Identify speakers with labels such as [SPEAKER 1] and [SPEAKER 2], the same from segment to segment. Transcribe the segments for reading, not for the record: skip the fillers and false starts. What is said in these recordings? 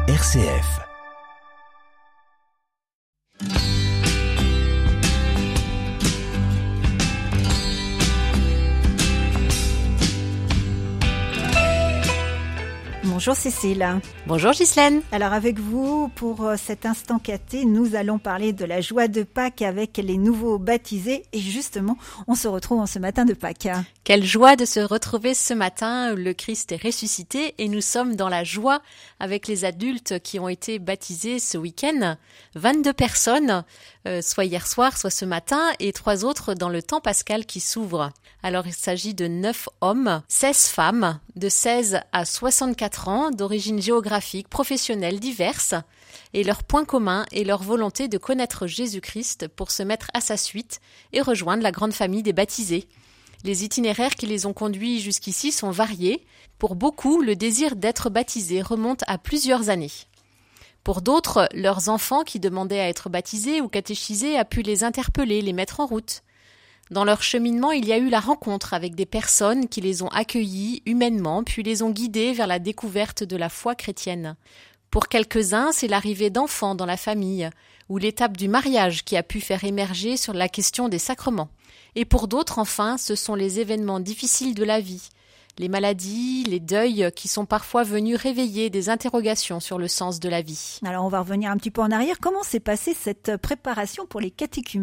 [SPEAKER 1] RCF.
[SPEAKER 2] Bonjour Cécile.
[SPEAKER 3] Bonjour Ghislaine.
[SPEAKER 2] Alors avec vous, pour cet instant caté, nous allons parler de la joie de Pâques avec les nouveaux baptisés. Et justement, on se retrouve en ce matin de Pâques.
[SPEAKER 3] Quelle joie de se retrouver ce matin, le Christ est ressuscité et nous sommes dans la joie avec les adultes qui ont été baptisés ce week-end. 22 personnes, soit hier soir, soit ce matin, et 3 autres dans le temps pascal qui s'ouvre. Alors il s'agit de 9 hommes, 16 femmes, de 16 à 64 ans, d'origine géographique, professionnelle, diverses, et leur point commun est leur volonté de connaître Jésus-Christ pour se mettre à sa suite et rejoindre la grande famille des baptisés. Les itinéraires qui les ont conduits jusqu'ici sont variés. Pour beaucoup, le désir d'être baptisé remonte à plusieurs années. Pour d'autres, leurs enfants qui demandaient à être baptisés ou catéchisés a pu les interpeller, les mettre en route. Dans leur cheminement, il y a eu la rencontre avec des personnes qui les ont accueillis humainement, puis les ont guidés vers la découverte de la foi chrétienne. Pour quelques-uns, c'est l'arrivée d'enfants dans la famille, ou l'étape du mariage qui a pu faire émerger sur la question des sacrements. Et pour d'autres, enfin, ce sont les événements difficiles de la vie, les maladies, les deuils qui sont parfois venus réveiller des interrogations sur le sens de la vie.
[SPEAKER 2] Alors on va revenir un petit peu en arrière. Comment s'est passée cette préparation pour les catéchumènes ?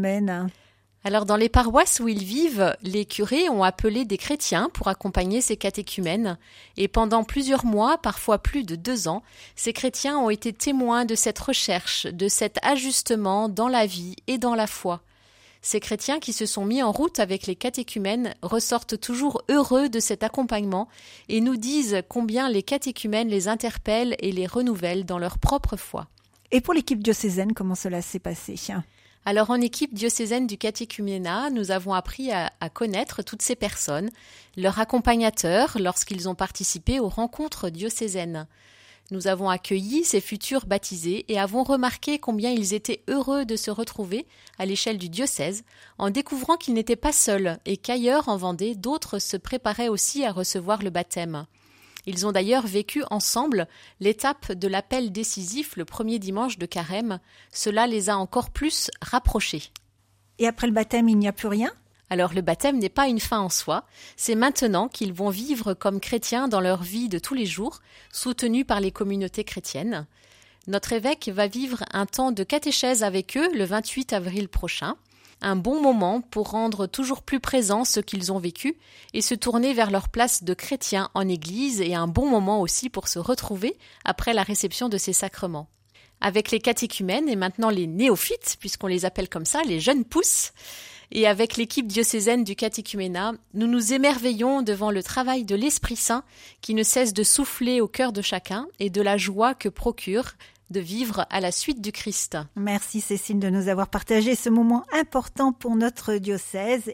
[SPEAKER 3] Alors dans les paroisses où ils vivent, les curés ont appelé des chrétiens pour accompagner ces catéchumènes. Et pendant plusieurs mois, parfois plus de 2 ans, ces chrétiens ont été témoins de cette recherche, de cet ajustement dans la vie et dans la foi. Ces chrétiens qui se sont mis en route avec les catéchumènes ressortent toujours heureux de cet accompagnement et nous disent combien les catéchumènes les interpellent et les renouvellent dans leur propre foi.
[SPEAKER 2] Et pour l'équipe diocésaine, comment cela s'est passé ?
[SPEAKER 3] Alors en équipe diocésaine du catéchuménat, nous avons appris à connaître toutes ces personnes, leurs accompagnateurs lorsqu'ils ont participé aux rencontres diocésaines. Nous avons accueilli ces futurs baptisés et avons remarqué combien ils étaient heureux de se retrouver à l'échelle du diocèse en découvrant qu'ils n'étaient pas seuls et qu'ailleurs en Vendée, d'autres se préparaient aussi à recevoir le baptême. Ils ont d'ailleurs vécu ensemble l'étape de l'appel décisif le premier dimanche de Carême. Cela les a encore plus rapprochés.
[SPEAKER 2] Et après le baptême, il n'y a plus rien ?
[SPEAKER 3] Alors le baptême n'est pas une fin en soi, c'est maintenant qu'ils vont vivre comme chrétiens dans leur vie de tous les jours, soutenus par les communautés chrétiennes. Notre évêque va vivre un temps de catéchèse avec eux le 28 avril prochain, un bon moment pour rendre toujours plus présent ce qu'ils ont vécu et se tourner vers leur place de chrétiens en église et un bon moment aussi pour se retrouver après la réception de ces sacrements. Avec les catéchumènes et maintenant les néophytes, puisqu'on les appelle comme ça, les jeunes pousses, et avec l'équipe diocésaine du catéchuménat, nous nous émerveillons devant le travail de l'Esprit Saint qui ne cesse de souffler au cœur de chacun et de la joie que procure de vivre à la suite du Christ.
[SPEAKER 2] Merci Cécile de nous avoir partagé ce moment important pour notre diocèse.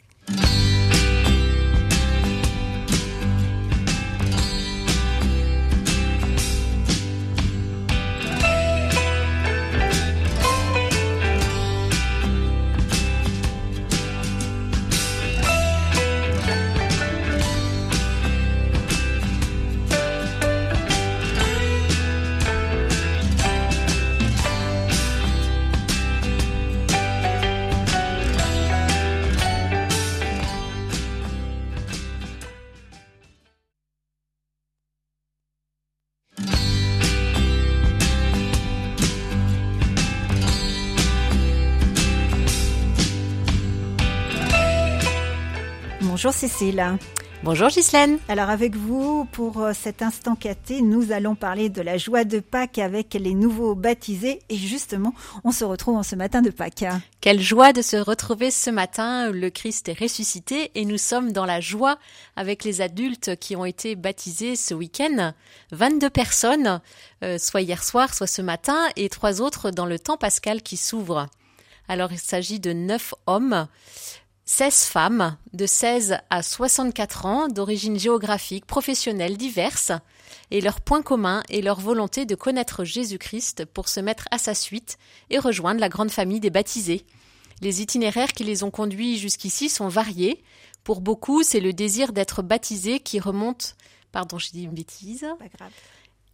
[SPEAKER 2] Bonjour Cécile.
[SPEAKER 3] Bonjour Ghislaine.
[SPEAKER 2] Alors avec vous, pour cet instant caté, nous allons parler de la joie de Pâques avec les nouveaux baptisés. Et justement, on se retrouve en ce matin de Pâques.
[SPEAKER 3] Quelle joie de se retrouver ce matin, le Christ est ressuscité et nous sommes dans la joie avec les adultes qui ont été baptisés ce week-end. 22 personnes, soit hier soir, soit ce matin, et 3 autres dans le temps pascal qui s'ouvre. Alors il s'agit de 9 hommes, 16 femmes, de 16 à 64 ans, d'origine géographique, professionnelle, diverses, et leur point commun est leur volonté de connaître Jésus-Christ pour se mettre à sa suite et rejoindre la grande famille des baptisés. Les itinéraires qui les ont conduits jusqu'ici sont variés. Pour beaucoup, c'est le désir d'être baptisé qui remonte... Pardon, j'ai dit une bêtise.
[SPEAKER 2] Pas grave.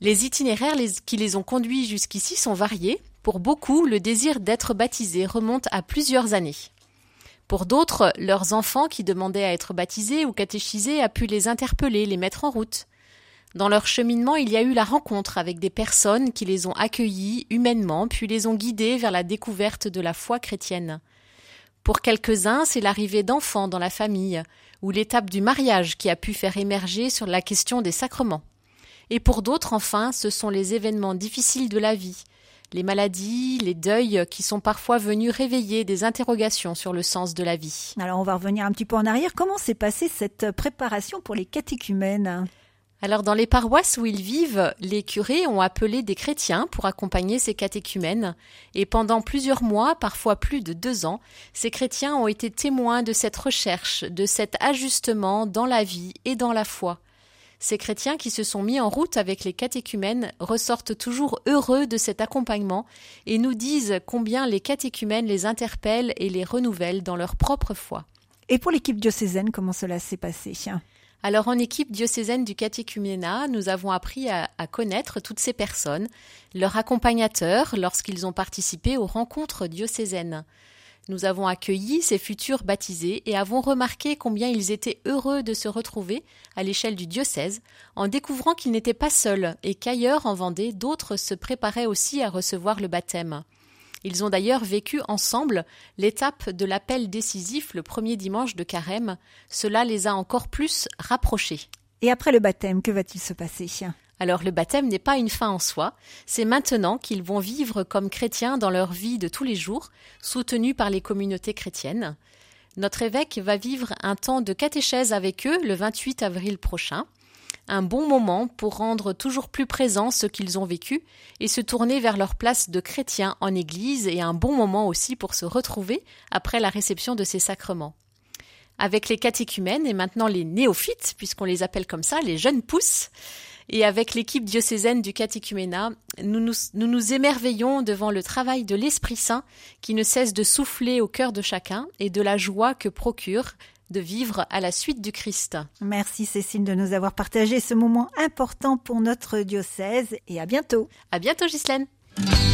[SPEAKER 3] Les itinéraires qui les ont conduits jusqu'ici sont variés. Pour beaucoup, le désir d'être baptisé remonte à plusieurs années. Pour d'autres, leurs enfants qui demandaient à être baptisés ou catéchisés a pu les interpeller, les mettre en route. Dans leur cheminement, il y a eu la rencontre avec des personnes qui les ont accueillis humainement, puis les ont guidés vers la découverte de la foi chrétienne. Pour quelques-uns, c'est l'arrivée d'enfants dans la famille, ou l'étape du mariage qui a pu faire émerger sur la question des sacrements. Et pour d'autres, enfin, ce sont les événements difficiles de la vie, les maladies, les deuils qui sont parfois venus réveiller des interrogations sur le sens de la vie.
[SPEAKER 2] Alors on va revenir un petit peu en arrière. Comment s'est passée cette préparation pour les catéchumènes ?
[SPEAKER 3] Alors dans les paroisses où ils vivent, les curés ont appelé des chrétiens pour accompagner ces catéchumènes et pendant plusieurs mois, parfois plus de 2 ans, ces chrétiens ont été témoins de cette recherche, de cet ajustement dans la vie et dans la foi. Ces chrétiens qui se sont mis en route avec les catéchumènes ressortent toujours heureux de cet accompagnement et nous disent combien les catéchumènes les interpellent et les renouvellent dans leur propre foi.
[SPEAKER 2] Et pour l'équipe diocésaine, comment cela s'est passé ?
[SPEAKER 3] Alors en équipe diocésaine du catéchuménat, nous avons appris à connaître toutes ces personnes, leurs accompagnateurs lorsqu'ils ont participé aux rencontres diocésaines. Nous avons accueilli ces futurs baptisés et avons remarqué combien ils étaient heureux de se retrouver à l'échelle du diocèse en découvrant qu'ils n'étaient pas seuls et qu'ailleurs en Vendée, d'autres se préparaient aussi à recevoir le baptême. Ils ont d'ailleurs vécu ensemble l'étape de l'appel décisif le premier dimanche de Carême. Cela les a encore plus rapprochés.
[SPEAKER 2] Et après le baptême, que va-t-il se passer ?
[SPEAKER 3] Alors le baptême n'est pas une fin en soi, c'est maintenant qu'ils vont vivre comme chrétiens dans leur vie de tous les jours, soutenus par les communautés chrétiennes. Notre évêque va vivre un temps de catéchèse avec eux le 28 avril prochain. Un bon moment pour rendre toujours plus présent ce qu'ils ont vécu et se tourner vers leur place de chrétiens en Église et un bon moment aussi pour se retrouver après la réception de ces sacrements. Avec les catéchumènes et maintenant les néophytes, puisqu'on les appelle comme ça, les jeunes pousses, et avec l'équipe diocésaine du catéchuménat, nous nous émerveillons devant le travail de l'Esprit Saint qui ne cesse de souffler au cœur de chacun et de la joie que procure de vivre à la suite du Christ.
[SPEAKER 2] Merci Cécile de nous avoir partagé ce moment important pour notre diocèse et à bientôt.
[SPEAKER 3] À bientôt Ghislaine.